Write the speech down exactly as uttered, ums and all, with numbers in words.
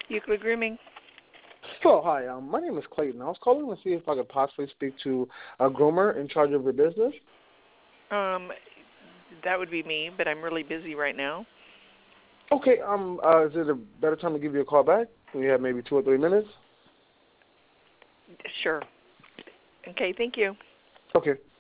Euclid Grooming. Hello, hi. Um, my name is Clayton. I was calling to see if I could possibly speak to a groomer in charge of your business. Um, that would be me, but I'm really busy right now. Okay. Um, uh, is it a better time to give you a call back? We have maybe two or three minutes. Sure. Okay, thank you. Okay.